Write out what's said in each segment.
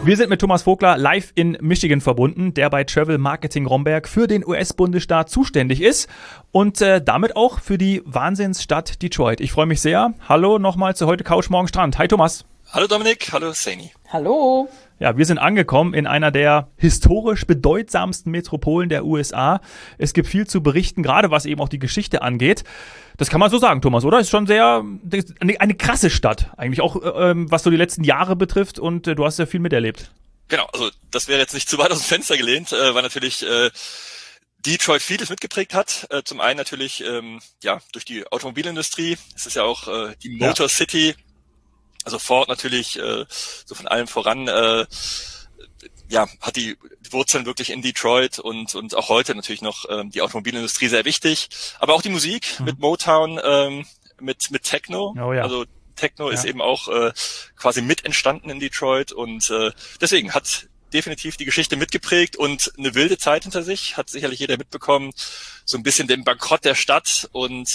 Wir sind mit Thomas Vogler live in Michigan verbunden, der bei Travel Marketing Romberg für den US-Bundesstaat zuständig ist und damit auch für die Wahnsinnsstadt Detroit. Ich freue mich sehr. Hallo nochmal zu heute Couch Morgen Strand. Hi Thomas. Hallo Dominik, hallo Saini. Hallo. Ja, wir sind angekommen in einer der historisch bedeutsamsten Metropolen der USA. Es gibt viel zu berichten, gerade was eben auch die Geschichte angeht. Das kann man so sagen, Thomas, oder? Ist schon sehr eine krasse Stadt, eigentlich auch was so die letzten Jahre betrifft und du hast ja viel miterlebt. Genau, also das wäre jetzt nicht zu weit aus dem Fenster gelehnt, weil natürlich Detroit vieles mitgeprägt hat. Zum einen natürlich durch die Automobilindustrie. Es ist ja auch die Motor City. Also Ford natürlich so von allem voran hat die Wurzeln wirklich in Detroit und auch heute natürlich noch die Automobilindustrie sehr wichtig, aber auch die Musik mit Motown, mit Techno. Oh ja. Also Techno ist eben auch quasi mit entstanden in Detroit und deswegen hat definitiv die Geschichte mitgeprägt und eine wilde Zeit hinter sich, hat sicherlich jeder mitbekommen, so ein bisschen den Bankrott der Stadt und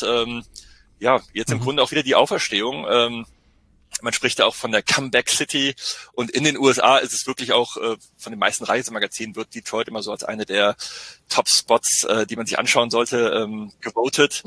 jetzt im Grunde auch wieder die Auferstehung. Man spricht da auch von der Comeback City und in den USA ist es wirklich auch von den meisten Reisemagazinen wird Detroit immer so als eine der Top-Spots, die man sich anschauen sollte, gewotet,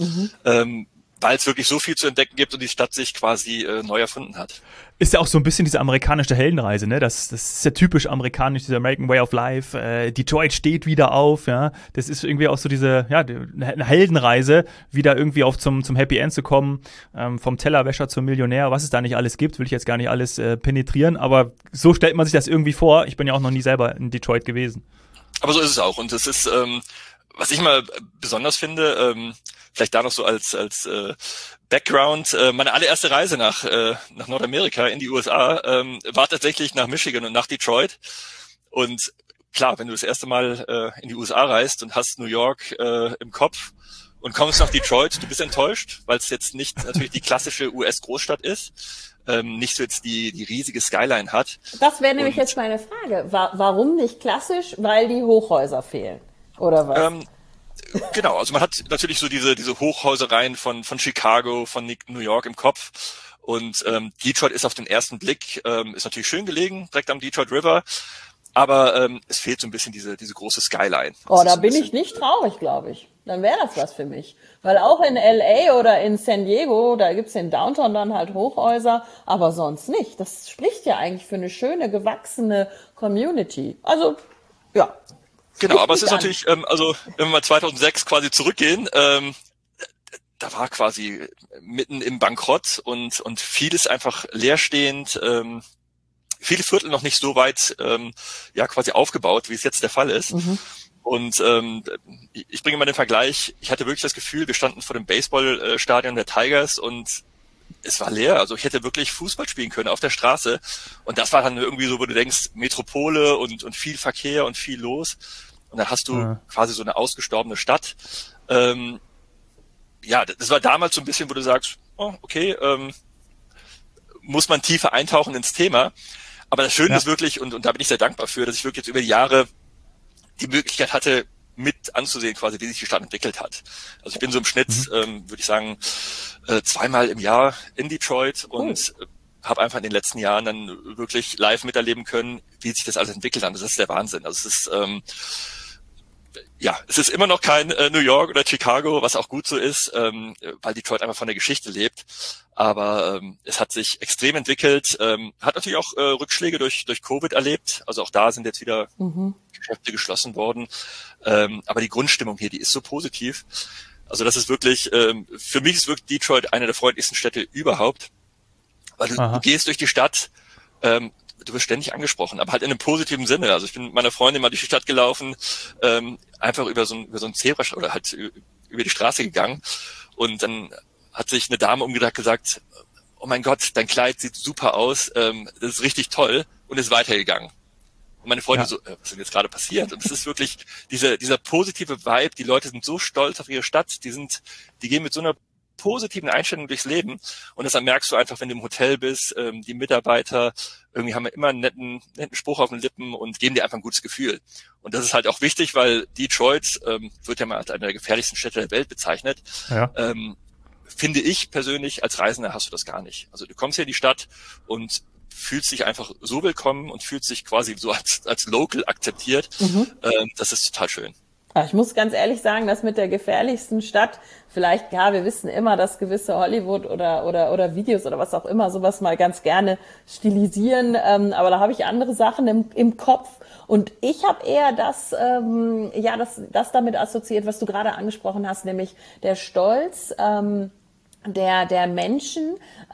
weil es wirklich so viel zu entdecken gibt und die Stadt sich quasi neu erfunden hat. Ist ja auch so ein bisschen diese amerikanische Heldenreise, ne? Das ist ja typisch amerikanisch, dieser American Way of Life. Detroit steht wieder auf, ja. Das ist irgendwie auch so diese, eine Heldenreise, wieder irgendwie zum Happy End zu kommen, vom Tellerwäscher zum Millionär, was es da nicht alles gibt, will ich jetzt gar nicht alles penetrieren, aber so stellt man sich das irgendwie vor. Ich bin ja auch noch nie selber in Detroit gewesen. Aber so ist es auch und es ist, was ich mal besonders finde, vielleicht da noch so als Background, meine allererste Reise nach Nordamerika in die USA war tatsächlich nach Michigan und nach Detroit. Und klar, wenn du das erste Mal in die USA reist und hast New York im Kopf und kommst nach Detroit, du bist enttäuscht, weil es jetzt nicht natürlich die klassische US-Großstadt ist, nicht so jetzt die riesige Skyline hat. Das wäre nämlich jetzt meine Frage. Warum nicht klassisch? Weil die Hochhäuser fehlen, oder was? Genau, also man hat natürlich so diese Hochhäusereien von Chicago, von New York im Kopf und Detroit ist auf den ersten Blick, ist natürlich schön gelegen, direkt am Detroit River, aber es fehlt so ein bisschen diese große Skyline. Oh, da bin ich nicht traurig, glaube ich. Dann wäre das was für mich. Weil auch in L.A. oder in San Diego, da gibt's in Downtown dann halt Hochhäuser, aber sonst nicht. Das spricht ja eigentlich für eine schöne, gewachsene Community. Also, ja. Genau, aber es ist natürlich, also wenn wir mal 2006 quasi zurückgehen, da war quasi mitten im Bankrott und vieles einfach leerstehend, viele Viertel noch nicht so weit quasi aufgebaut, wie es jetzt der Fall ist. Und ich bringe mal den Vergleich, ich hatte wirklich das Gefühl, wir standen vor dem Baseballstadion der Tigers und es war leer, also ich hätte wirklich Fußball spielen können auf der Straße und das war dann irgendwie so, wo du denkst, Metropole und viel Verkehr und viel los. Und dann hast du quasi so eine ausgestorbene Stadt. Das war damals so ein bisschen, wo du sagst, oh, okay, muss man tiefer eintauchen ins Thema. Aber das Schöne ist wirklich, und da bin ich sehr dankbar für, dass ich wirklich jetzt über die Jahre die Möglichkeit hatte, mit anzusehen quasi, wie sich die Stadt entwickelt hat. Also ich bin so im Schnitt, würde ich sagen, 2-mal im Jahr in Detroit und habe einfach in den letzten Jahren dann wirklich live miterleben können, wie sich das alles entwickelt hat. Das ist der Wahnsinn. Also es ist immer noch kein New York oder Chicago, was auch gut so ist, weil Detroit einfach von der Geschichte lebt. Aber es hat sich extrem entwickelt, hat natürlich auch Rückschläge durch Covid erlebt. Also auch da sind jetzt wieder Geschäfte geschlossen worden. Aber die Grundstimmung hier, die ist so positiv. Also das ist wirklich, für mich ist wirklich Detroit eine der freundlichsten Städte überhaupt. Weil du gehst durch die Stadt, du wirst ständig angesprochen, aber halt in einem positiven Sinne. Also ich bin mit meiner Freundin mal durch die Stadt gelaufen, einfach über so ein Zebrastreifen oder halt über die Straße gegangen und dann hat sich eine Dame umgedreht gesagt, oh mein Gott, dein Kleid sieht super aus, das ist richtig toll und ist weitergegangen. Und meine Freundin so, was ist denn jetzt gerade passiert? Und es ist wirklich dieser positive Vibe, die Leute sind so stolz auf ihre Stadt, die gehen mit so einer positiven Einstellung durchs Leben und das merkst du einfach, wenn du im Hotel bist, die Mitarbeiter irgendwie haben immer einen netten Spruch auf den Lippen und geben dir einfach ein gutes Gefühl. Und das ist halt auch wichtig, weil Detroit wird ja mal als eine der gefährlichsten Städte der Welt bezeichnet. Ja. Finde ich persönlich, als Reisender hast du das gar nicht. Also du kommst hier in die Stadt und fühlt sich einfach so willkommen und fühlt sich quasi so als Local akzeptiert. Das ist total schön. Ich muss ganz ehrlich sagen, dass mit der gefährlichsten Stadt, vielleicht, ja, wir wissen immer, dass gewisse Hollywood oder Videos oder was auch immer sowas mal ganz gerne stilisieren, aber da habe ich andere Sachen im Kopf und ich habe eher das damit assoziiert, was du gerade angesprochen hast, nämlich der Stolz der Menschen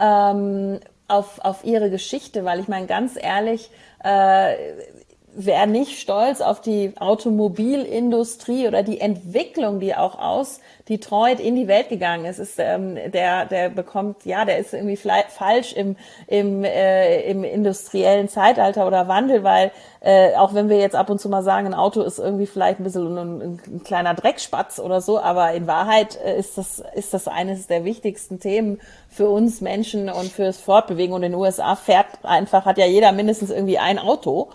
auf ihre Geschichte, weil ich meine, ganz ehrlich, wer nicht stolz auf die Automobilindustrie oder die Entwicklung, die auch aus Detroit in die Welt gegangen ist, der bekommt, ja, der ist irgendwie falsch im industriellen Zeitalter oder Wandel, weil auch wenn wir jetzt ab und zu mal sagen, ein Auto ist irgendwie vielleicht ein bisschen ein kleiner Dreckspatz oder so, aber in Wahrheit ist das eines der wichtigsten Themen für uns Menschen und fürs Fortbewegen. Und in den USA hat ja jeder mindestens irgendwie ein Auto.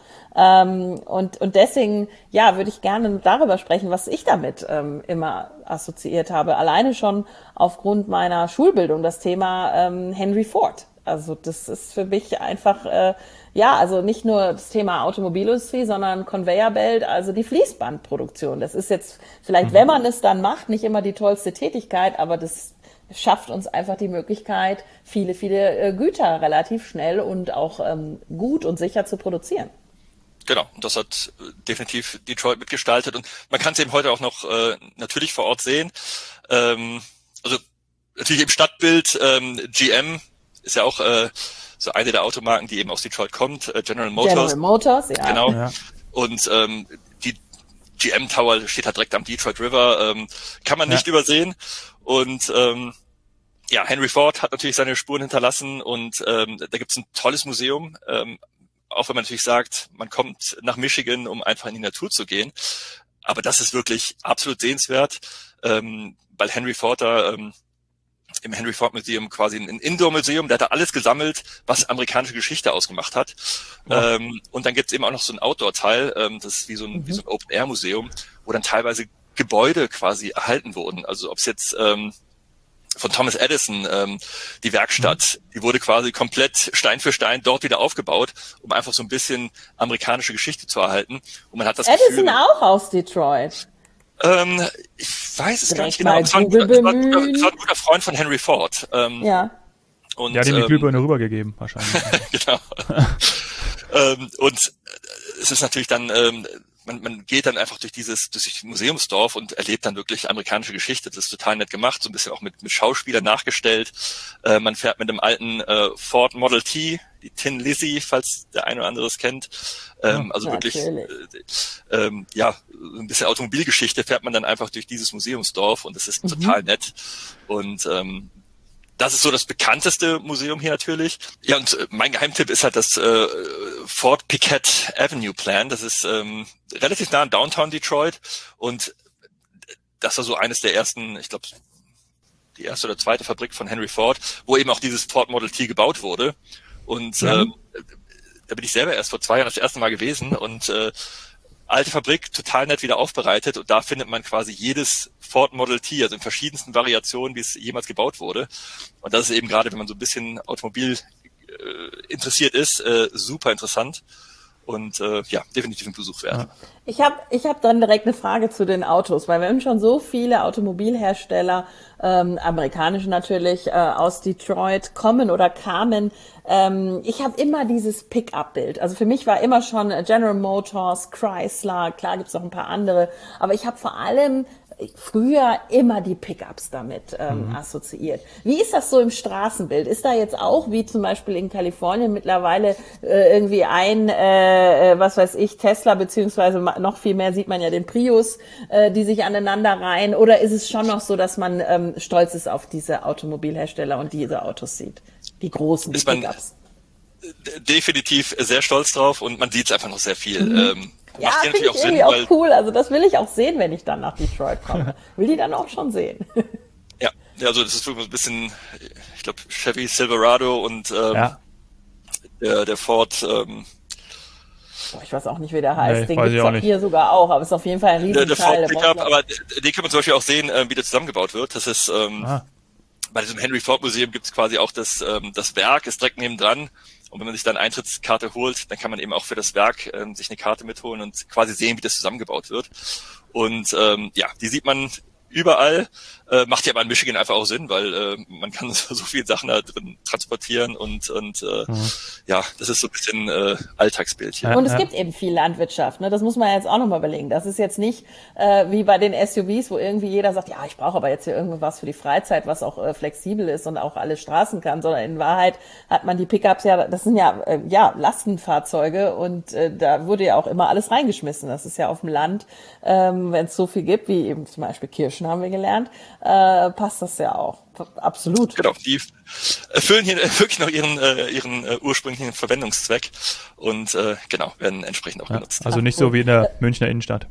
Und deswegen, ja, würde ich gerne darüber sprechen, was ich damit immer assoziiert habe. Alleine schon aufgrund meiner Schulbildung, das Thema Henry Ford. Also das ist für mich einfach, also nicht nur das Thema Automobilindustrie, sondern Conveyor Belt, also die Fließbandproduktion. Das ist jetzt vielleicht, wenn man es dann macht, nicht immer die tollste Tätigkeit, aber das schafft uns einfach die Möglichkeit, viele, viele Güter relativ schnell und auch gut und sicher zu produzieren. Genau, und das hat definitiv Detroit mitgestaltet und man kann es eben heute auch noch natürlich vor Ort sehen. Also natürlich im Stadtbild, GM ist ja auch so eine der Automarken, die eben aus Detroit kommt, General Motors. General Motors, ja. Genau. Ja. Und die GM Tower steht halt direkt am Detroit River, kann man nicht übersehen. Und Henry Ford hat natürlich seine Spuren hinterlassen und da gibt's ein tolles Museum, auch wenn man natürlich sagt, man kommt nach Michigan, um einfach in die Natur zu gehen. Aber das ist wirklich absolut sehenswert, weil Henry Ford da im Henry Ford Museum quasi ein Indoor-Museum, der hat da alles gesammelt, was amerikanische Geschichte ausgemacht hat. Ja. Und dann gibt's eben auch noch so ein Outdoor-Teil, das ist wie so ein Open-Air-Museum, wo dann teilweise Gebäude quasi erhalten wurden. Also ob es jetzt von Thomas Edison, die Werkstatt, die wurde quasi komplett Stein für Stein dort wieder aufgebaut, um einfach so ein bisschen amerikanische Geschichte zu erhalten. Und man hat das Edison Gefühl, auch aus Detroit. Ich weiß es gar nicht Direkt genau. mal Es war ein guter Freund von Henry Ford. Ja. Und, Der hat ihm die Glühbirne rübergegeben, wahrscheinlich. Genau. Und es ist natürlich dann, man geht dann einfach durch das Museumsdorf und erlebt dann wirklich amerikanische Geschichte. Das ist total nett gemacht, so ein bisschen auch mit Schauspielern nachgestellt. Man fährt mit einem alten Ford Model T, die Tin Lizzy, falls der eine oder andere es kennt. Also wirklich, ein bisschen Automobilgeschichte fährt man dann einfach durch dieses Museumsdorf und das ist total nett. Und das ist so das bekannteste Museum hier natürlich. Ja, und mein Geheimtipp ist halt das Fort Piquette Avenue Plan. Das ist relativ nah an Downtown Detroit und das war so eines der ersten, ich glaube, die erste oder zweite Fabrik von Henry Ford, wo eben auch dieses Ford Model T gebaut wurde. Und da bin ich selber erst vor 2 Jahren das erste Mal gewesen und alte Fabrik, total nett wieder aufbereitet und da findet man quasi jedes Ford Model T, also in verschiedensten Variationen, wie es jemals gebaut wurde. Und das ist eben gerade, wenn man so ein bisschen Automobil interessiert ist, super interessant und definitiv ein Besuch wert. Ja. Ich hab dann direkt eine Frage zu den Autos, weil wir haben schon so viele Automobilhersteller, amerikanische natürlich, aus Detroit kommen oder kamen. Ich habe immer dieses Pick-up-Bild. Also für mich war immer schon General Motors, Chrysler, klar gibt's noch ein paar andere, aber ich habe vor allem früher immer die Pickups damit assoziiert. Wie ist das so im Straßenbild? Ist da jetzt auch, wie zum Beispiel in Kalifornien mittlerweile irgendwie ein, Tesla, beziehungsweise noch viel mehr sieht man ja den Prius, die sich aneinander reihen? Oder ist es schon noch so, dass man stolz ist auf diese Automobilhersteller und diese Autos sieht? Die großen, die Pickups. Definitiv sehr stolz drauf und man sieht es einfach noch sehr viel. Ja, finde ich irgendwie auch cool. Also das will ich auch sehen, wenn ich dann nach Detroit komme. Will die dann auch schon sehen. Ja, also das ist wirklich ein bisschen, ich glaube, Chevy Silverado und der Ford. Ich weiß auch nicht, wie der heißt. Nee, den gibt's auch hier sogar auch, aber ist auf jeden Fall ein Riesenteil. Der Ford Pickup, aber den kann man zum Beispiel auch sehen, wie der zusammengebaut wird. Das ist bei diesem Henry Ford Museum gibt's quasi auch das Werk, ist direkt nebendran. Und wenn man sich dann Eintrittskarte holt, dann kann man eben auch für das Werk sich eine Karte mitholen und quasi sehen, wie das zusammengebaut wird. Und die sieht man überall, macht ja aber in Michigan einfach auch Sinn, weil man kann so viele Sachen da drin transportieren und das ist so ein bisschen Alltagsbild hier. Und es gibt eben viel Landwirtschaft, ne? Das muss man jetzt auch nochmal überlegen. Das ist jetzt nicht wie bei den SUVs, wo irgendwie jeder sagt, ja, ich brauche aber jetzt hier irgendwas für die Freizeit, was auch flexibel ist und auch alle Straßen kann, sondern in Wahrheit hat man die Pickups ja, das sind ja Lastenfahrzeuge und da wurde ja auch immer alles reingeschmissen. Das ist ja auf dem Land, wenn es so viel gibt, wie eben zum Beispiel Kirschen, haben wir gelernt, passt das ja auch. Absolut. Genau, die erfüllen hier wirklich noch ihren ursprünglichen Verwendungszweck und werden entsprechend auch genutzt. Also nicht so wie in der Münchner Innenstadt.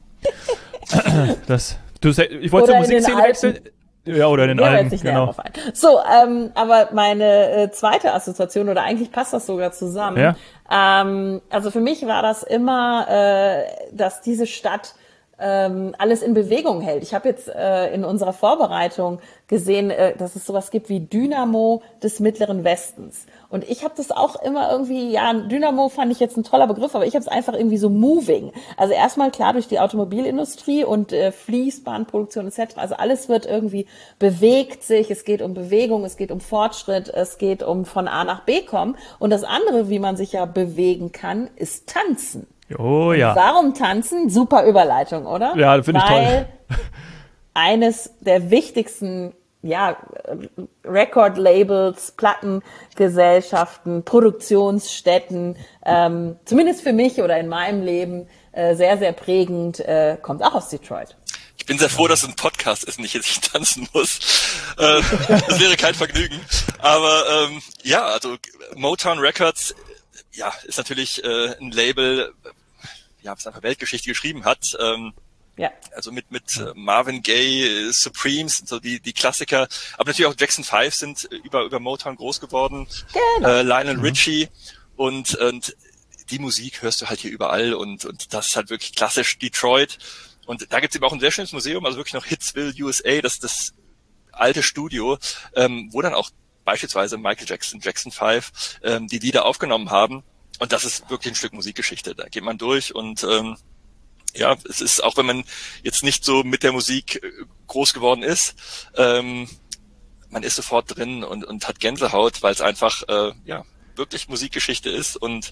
Ich wollte zur Musikszene wechseln. Ja, oder in den Alpen, genau. So, aber meine zweite Assoziation, oder eigentlich passt das sogar zusammen. Ja. Also für mich war das immer, dass diese Stadt alles in Bewegung hält. Ich habe jetzt in unserer Vorbereitung gesehen, dass es sowas gibt wie Dynamo des Mittleren Westens. Und ich habe das auch immer irgendwie, Dynamo fand ich jetzt ein toller Begriff, aber ich habe es einfach irgendwie so moving. Also erstmal klar durch die Automobilindustrie und Fließbandproduktion etc. Also alles wird irgendwie, bewegt sich, es geht um Bewegung, es geht um Fortschritt, es geht um von A nach B kommen. Und das andere, wie man sich ja bewegen kann, ist Tanzen. Oh ja. Warum tanzen? Super Überleitung, oder? Ja, finde ich toll. Weil eines der wichtigsten, Record-Labels, Plattengesellschaften, Produktionsstätten, zumindest für mich oder in meinem Leben sehr, sehr prägend, kommt auch aus Detroit. Ich bin sehr froh, dass es ein Podcast ist und ich jetzt nicht tanzen muss. Das wäre kein Vergnügen. Aber also Motown Records ist natürlich ein Label, was einfach Weltgeschichte geschrieben hat. Also mit Marvin Gaye, Supremes, so die Klassiker, aber natürlich auch Jackson 5 sind über Motown groß geworden. Genau. Lionel Richie und die Musik hörst du halt hier überall und das ist halt wirklich klassisch Detroit. Und da gibt's eben auch ein sehr schönes Museum, also wirklich noch Hitsville, USA, das alte Studio, wo dann auch beispielsweise Michael Jackson, Jackson 5, die Lieder aufgenommen haben. Und das ist wirklich ein Stück Musikgeschichte. Da geht man durch und es ist, auch wenn man jetzt nicht so mit der Musik groß geworden ist, man ist sofort drin und hat Gänsehaut, weil es einfach wirklich Musikgeschichte ist und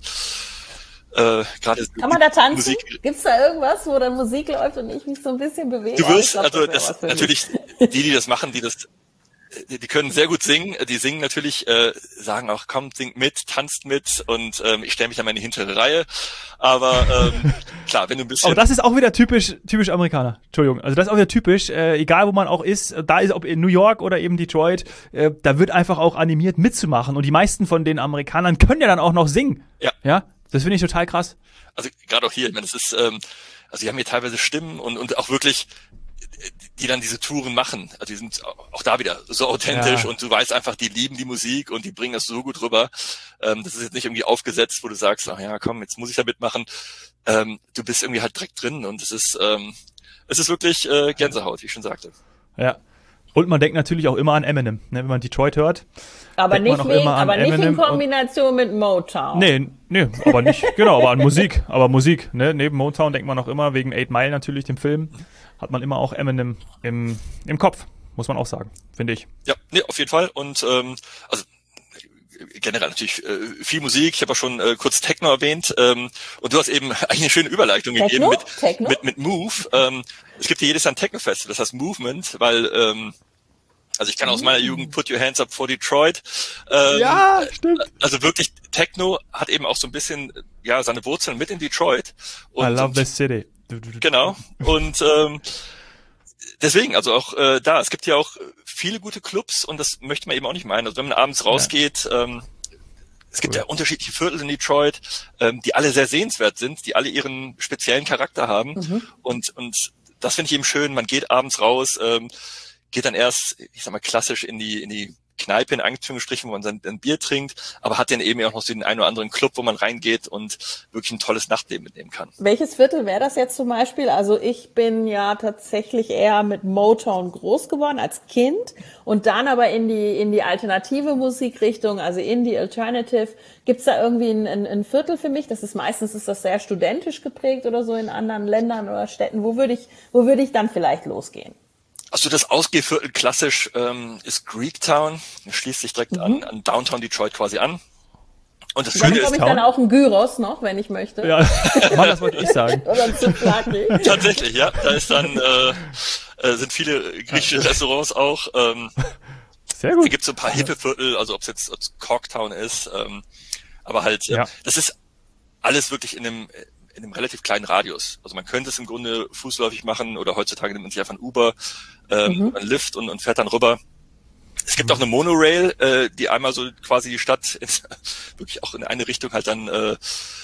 gerade kann man da tanzen? Gibt's da irgendwas, wo dann Musik läuft und ich mich so ein bisschen bewege? Du wirst, das natürlich die das machen, die können sehr gut singen, die singen natürlich, sagen auch, komm, singt mit, tanzt mit und ich stelle mich dann mal in die hintere Reihe, aber klar, wenn du ein bisschen... Aber das ist auch wieder typisch Amerikaner, Entschuldigung, also das ist auch wieder typisch, egal wo man auch ist, da ist ob in New York oder eben Detroit, da wird einfach auch animiert mitzumachen und die meisten von den Amerikanern können ja dann auch noch singen. Ja, das finde ich total krass. Also gerade auch hier, ich meine, das ist, also die haben hier teilweise Stimmen und auch wirklich... die dann diese Touren machen. Also die sind auch da wieder so authentisch und du weißt einfach, die lieben die Musik und die bringen das so gut rüber. Das ist jetzt nicht irgendwie aufgesetzt, wo du sagst, ach ja, komm, jetzt muss ich da mitmachen. Du bist irgendwie halt direkt drin und es ist wirklich Gänsehaut, wie ich schon sagte. Ja. Und man denkt natürlich auch immer an Eminem, ne, wenn man Detroit hört. Aber nicht in Kombination mit Motown. Nee, aber nicht, genau, aber an Musik. Aber Musik, ne, neben Motown denkt man auch immer, wegen 8 Mile natürlich, dem Film, hat man immer auch Eminem im Kopf, muss man auch sagen, finde ich. Ja, nee, auf jeden Fall. Und also generell natürlich viel Musik. Ich habe auch schon kurz Techno erwähnt. Und du hast eben eigentlich eine schöne Überleitung gegeben mit Move. Es gibt hier jedes Jahr ein Techno-Festival, das heißt Movement, weil also ich kann aus meiner Jugend Put Your Hands Up for Detroit. Ja, stimmt. Also wirklich, Techno hat eben auch so ein bisschen seine Wurzeln mit in Detroit. I love this city. Genau. Und deswegen, also auch es gibt ja auch viele gute Clubs und das möchte man eben auch nicht meinen. Also wenn man abends rausgeht, es gibt ja unterschiedliche Viertel in Detroit, die alle sehr sehenswert sind, die alle ihren speziellen Charakter haben. Und das finde ich eben schön. Man geht abends raus, geht dann erst, ich sag mal, klassisch in die Kneipe in Anführungsstrichen, wo man sein Bier trinkt, aber hat dann eben auch noch so den einen oder anderen Club, wo man reingeht und wirklich ein tolles Nachtleben mitnehmen kann. Welches Viertel wäre das jetzt zum Beispiel? Also ich bin ja tatsächlich eher mit Motown groß geworden als Kind und dann aber in die alternative Musikrichtung, also Indie, Alternative. Gibt's da irgendwie ein Viertel für mich? Meistens ist das sehr studentisch geprägt oder so in anderen Ländern oder Städten. Wo würde ich dann vielleicht losgehen? Also das Ausgehviertel klassisch ist Greektown. Das schließt sich direkt an Downtown Detroit quasi an. Und das Dann Schöne bekomme ist ich dann auch einen Gyros noch, wenn ich möchte. Ja, Mann, das wollte ich sagen. Oder ein Souvlaki. tatsächlich, ja. Da ist dann sind viele griechische Restaurants auch. Sehr gut. Da gibt's so ein paar hippe Viertel, also ob es Corktown ist, aber halt, das ist alles wirklich in einem relativ kleinen Radius. Also man könnte es im Grunde fußläufig machen oder heutzutage nimmt man sich einfach ein Uber, ein Lyft und fährt dann rüber. Es gibt auch eine Monorail, die einmal so quasi die Stadt wirklich auch in eine Richtung halt dann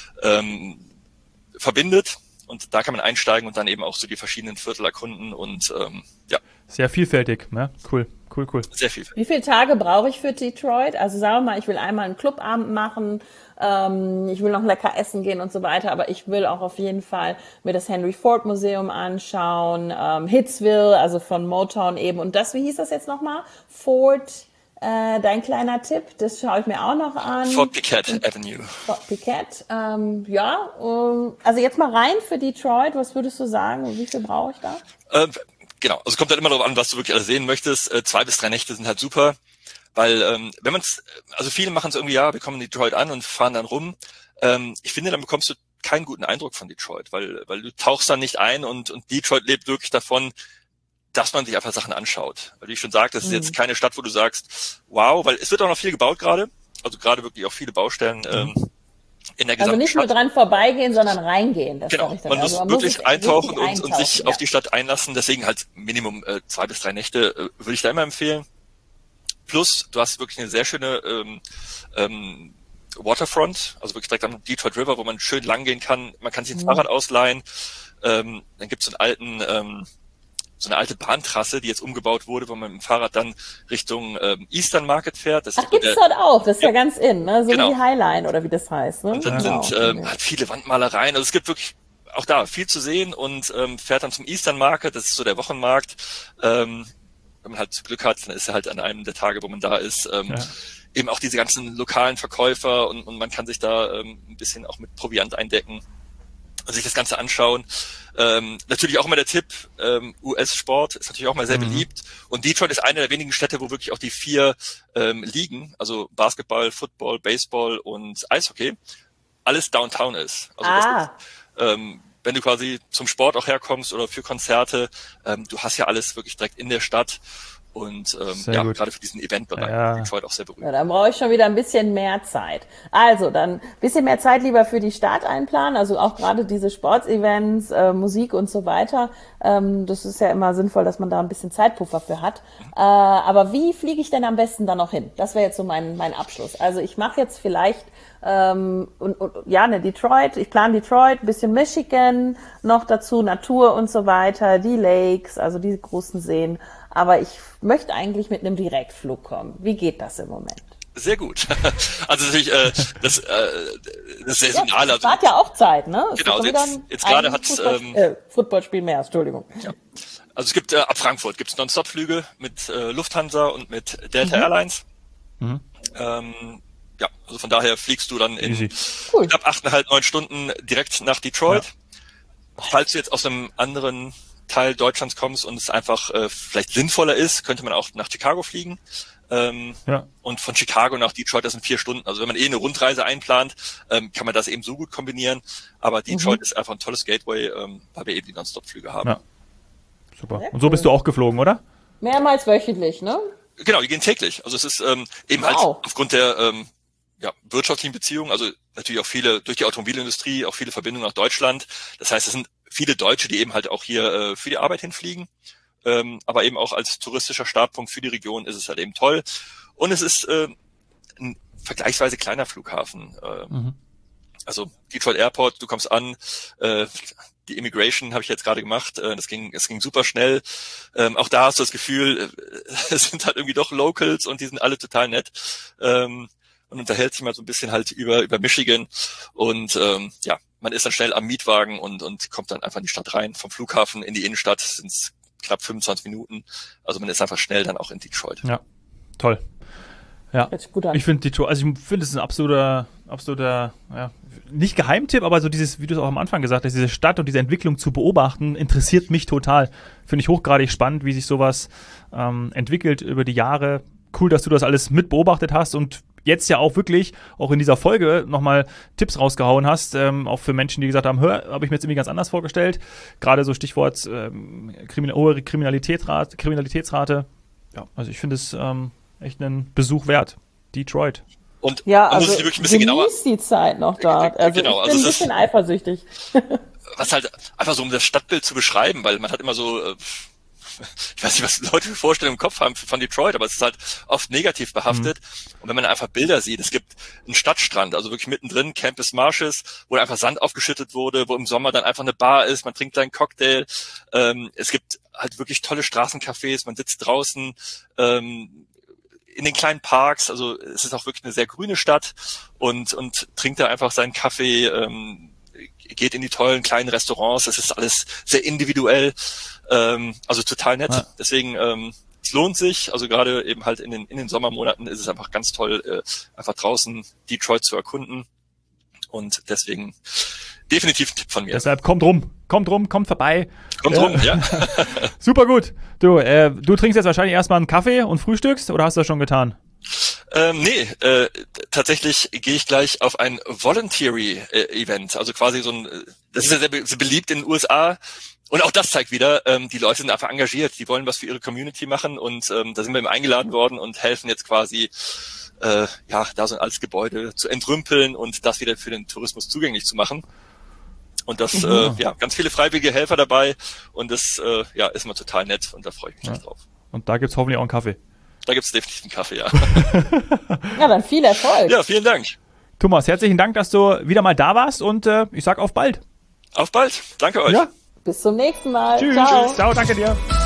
verbindet. Und da kann man einsteigen und dann eben auch so die verschiedenen Viertel erkunden und Sehr vielfältig, ne? Cool. sehr viel. Wie viele Tage brauche ich für Detroit? Also sagen wir mal, ich will einmal einen Clubabend machen, ich will noch lecker essen gehen und so weiter, aber ich will auch auf jeden Fall mir das Henry Ford Museum anschauen, Hitsville, also von Motown eben. Und das, wie hieß das jetzt nochmal? Ford, dein kleiner Tipp, das schaue ich mir auch noch an. Fort Piquette Avenue. Fort Piquette, also jetzt mal rein für Detroit, was würdest du sagen, wie viel brauche ich da? Genau, also kommt halt immer darauf an, was du wirklich alles sehen möchtest. 2 bis 3 Nächte sind halt super, weil wenn man's, also viele machen es irgendwie, wir kommen in Detroit an und fahren dann rum. Ich finde, dann bekommst du keinen guten Eindruck von Detroit, weil du tauchst dann nicht ein und Detroit lebt wirklich davon, dass man sich einfach Sachen anschaut. Weil wie ich schon sagte, das ist jetzt keine Stadt, wo du sagst, wow, weil es wird auch noch viel gebaut gerade, also gerade wirklich auch viele Baustellen in der gesamten Also nicht Stadt. nur dran vorbeigehen, sondern reingehen. Das Genau, man muss wirklich eintauchen und sich auf die Stadt einlassen. Deswegen halt Minimum 2 bis 3 Nächte würde ich da immer empfehlen. Plus, du hast wirklich eine sehr schöne Waterfront, also wirklich direkt am Detroit River, wo man schön lang gehen kann. Man kann sich ein Fahrrad ausleihen. Dann gibt es so eine alte Bahntrasse, die jetzt umgebaut wurde, wo man mit dem Fahrrad dann Richtung Eastern Market fährt. Das gibt's dort auch, das ist ja ganz in, ne? So genau. wie die Highline oder wie das heißt. Ne? Und dann sind halt viele Wandmalereien. Also es gibt wirklich auch da viel zu sehen und fährt dann zum Eastern Market, das ist so der Wochenmarkt. Wenn man halt Glück hat, dann ist er halt an einem der Tage, wo man da ist. Eben auch diese ganzen lokalen Verkäufer und man kann sich da ein bisschen auch mit Proviant eindecken und sich das Ganze anschauen. Natürlich auch immer der Tipp, US-Sport ist natürlich auch mal sehr beliebt. Und Detroit ist eine der wenigen Städte, wo wirklich auch die 4 Ligen, also Basketball, Football, Baseball und Eishockey, alles Downtown ist. Also das ist, wenn du quasi zum Sport auch herkommst oder für Konzerte, du hast ja alles wirklich direkt in der Stadt. Und gerade für diesen Eventbereich Detroit auch sehr berühmt. Ja, dann brauche ich schon wieder ein bisschen mehr Zeit. Also dann ein bisschen mehr Zeit lieber für die Stadt einplanen, also auch gerade diese Sportsevents, Musik und so weiter. Das ist ja immer sinnvoll, dass man da ein bisschen Zeitpuffer für hat. Aber wie fliege ich denn am besten da noch hin? Das wäre jetzt so mein Abschluss. Also ich mache jetzt vielleicht Detroit, ich plane Detroit, ein bisschen Michigan, noch dazu Natur und so weiter, die Lakes, also die großen Seen. Aber ich möchte eigentlich mit einem Direktflug kommen. Wie geht das im Moment? Sehr gut. Also natürlich das Saisonale. Ja, das spart ja auch Zeit, ne? Genau, jetzt gerade hat Footballspiel mehr, Entschuldigung. Ja. Also es gibt ab Frankfurt gibt's Non-Stop-Flüge mit Lufthansa und mit Delta Airlines. Also von daher fliegst du dann in knapp 8,5, 9 Stunden direkt nach Detroit. Ja. Falls du jetzt aus einem anderen Teil Deutschlands kommst und es einfach vielleicht sinnvoller ist, könnte man auch nach Chicago fliegen. Und von Chicago nach Detroit, das sind 4 Stunden. Also wenn man eine Rundreise einplant, kann man das eben so gut kombinieren. Aber Detroit ist einfach ein tolles Gateway, weil wir eben die Non-Stop-Flüge haben. Ja. Super. Und so bist du auch geflogen, oder? Mehrmals wöchentlich, ne? Genau, die gehen täglich. Also es ist eben halt aufgrund der wirtschaftlichen Beziehungen, also natürlich auch viele durch die Automobilindustrie, auch viele Verbindungen nach Deutschland. Das heißt, es sind viele Deutsche, die eben halt auch hier für die Arbeit hinfliegen. Aber eben auch als touristischer Startpunkt für die Region ist es halt eben toll. Und es ist ein vergleichsweise kleiner Flughafen. Also Detroit Airport, du kommst an, die Immigration habe ich jetzt gerade gemacht. Es ging super schnell. Auch da hast du das Gefühl, es sind halt irgendwie doch Locals und die sind alle total nett. Und unterhält sich mal so ein bisschen halt über Michigan. Und ja, man ist dann schnell am Mietwagen und kommt dann einfach in die Stadt rein. Vom Flughafen in die Innenstadt sind es knapp 25 Minuten. Also man ist einfach schnell dann auch in Detroit. Ja, toll. Ja, gut an. Ich finde Detroit, also ich finde es ist ein absoluter, ja, nicht Geheimtipp, aber so dieses, wie du es auch am Anfang gesagt hast, diese Stadt und diese Entwicklung zu beobachten, interessiert mich total. Finde ich hochgradig spannend, wie sich sowas entwickelt über die Jahre. Cool, dass du das alles mit beobachtet hast und jetzt ja auch wirklich, auch in dieser Folge, nochmal Tipps rausgehauen hast, auch für Menschen, die gesagt haben, habe ich mir jetzt irgendwie ganz anders vorgestellt. Gerade so Stichwort hohe Kriminalitätsrate. Ja, also ich finde es echt einen Besuch wert. Detroit. Und ja, man muss also sich wirklich ein bisschen genauer. Die Zeit noch dort. Also genau, ich bin ein bisschen eifersüchtig. Was halt einfach so, um das Stadtbild zu beschreiben, weil man hat immer so, ich weiß nicht, was Leute für Vorstellungen im Kopf haben von Detroit, aber es ist halt oft negativ behaftet. Und wenn man einfach Bilder sieht, es gibt einen Stadtstrand, also wirklich mittendrin, Campus Marshes, wo einfach Sand aufgeschüttet wurde, wo im Sommer dann einfach eine Bar ist, man trinkt einen Cocktail. Es gibt halt wirklich tolle Straßencafés, man sitzt draußen, in den kleinen Parks, also es ist auch wirklich eine sehr grüne Stadt und trinkt da einfach seinen Kaffee, geht in die tollen kleinen Restaurants, es ist alles sehr individuell, also total nett. Ja. Deswegen, es lohnt sich, also gerade eben halt in den Sommermonaten ist es einfach ganz toll, einfach draußen Detroit zu erkunden und deswegen definitiv ein Tipp von mir. Deshalb kommt vorbei. Kommt rum, ja. Super gut. Du trinkst jetzt wahrscheinlich erstmal einen Kaffee und frühstückst oder hast du das schon getan? Nee, tatsächlich gehe ich gleich auf ein Voluntary-Event, also quasi das ist ja sehr beliebt in den USA. Und auch das zeigt wieder, die Leute sind einfach engagiert, die wollen was für ihre Community machen und da sind wir eben eingeladen worden und helfen jetzt quasi, da so ein altes Gebäude zu entrümpeln und das wieder für den Tourismus zugänglich zu machen. Und das, ganz viele freiwillige Helfer dabei und das, ist immer total nett und da freue ich mich drauf. Und da gibt's hoffentlich auch einen Kaffee. Da gibt's definitiv einen Kaffee, ja. Ja, dann viel Erfolg. Ja, vielen Dank. Thomas, herzlichen Dank, dass du wieder mal da warst und ich sag auf bald. Auf bald. Danke euch. Ja. Bis zum nächsten Mal. Tschüss. Ciao. Ciao, danke dir.